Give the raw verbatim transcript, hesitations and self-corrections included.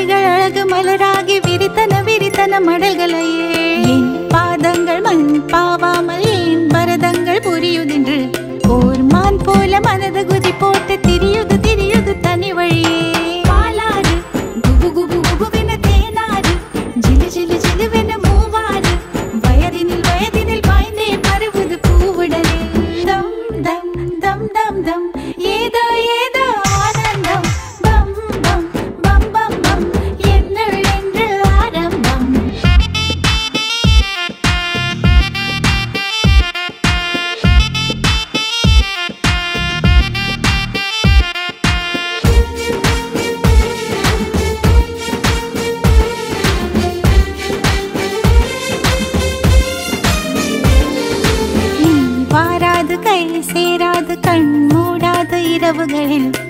விழிகள் அழகு மலராகி விரித்தன விரித்தன மடல்களையே என் பாதங்கள் மண் பாவாமல் என் பரதங்கள் புரியுதென்று ஓர் மான் போல மனது குதி போட்டு திரியுது திரியுது தனி வழியே பாலாறு குபு குபு குபுவென தேனாறு ஜிலு ஜிலு ஜிலுவென மூவாறு வயதினில் வயதினில் பாய்ந்தே பருவது பூவுடனே தம் தம் தம் தம் தம் ஏதோ ஏதோ ஆனந்தம் பம் பம் பம் பம் பம் என்னுள் என்று ஆரம்பம் நீ வாராது கை சேராது கண் மூடாது இரவுகளில்